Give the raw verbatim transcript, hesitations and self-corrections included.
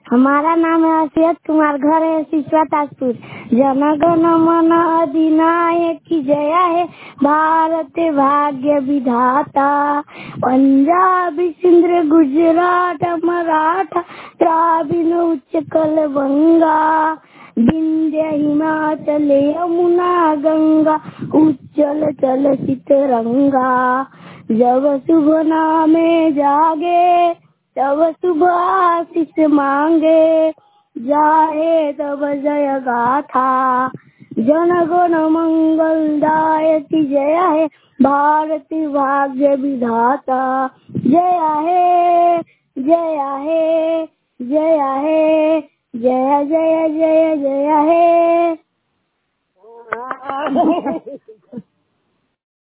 हमारा नाम है असियत कुमार, घर है सिसवा ताजपुर। जन गण मन अधिनायक जय है, भारत भाग्य विधाता। पंजाब सिंध गुजरात मराठा, द्राविड़ उत्कल बंगा, विंध्य हिमाचल यमुना गंगा, उज्जवल चल चितरंगा। जब शुभ नामे जागे, तब शुभ आशीष मांगे, जाए तब जय गाथा। जन गण मंगलदायक जय है, भारत भाग्य विधाता। जय है जय है जय है, जय जय जय जय है।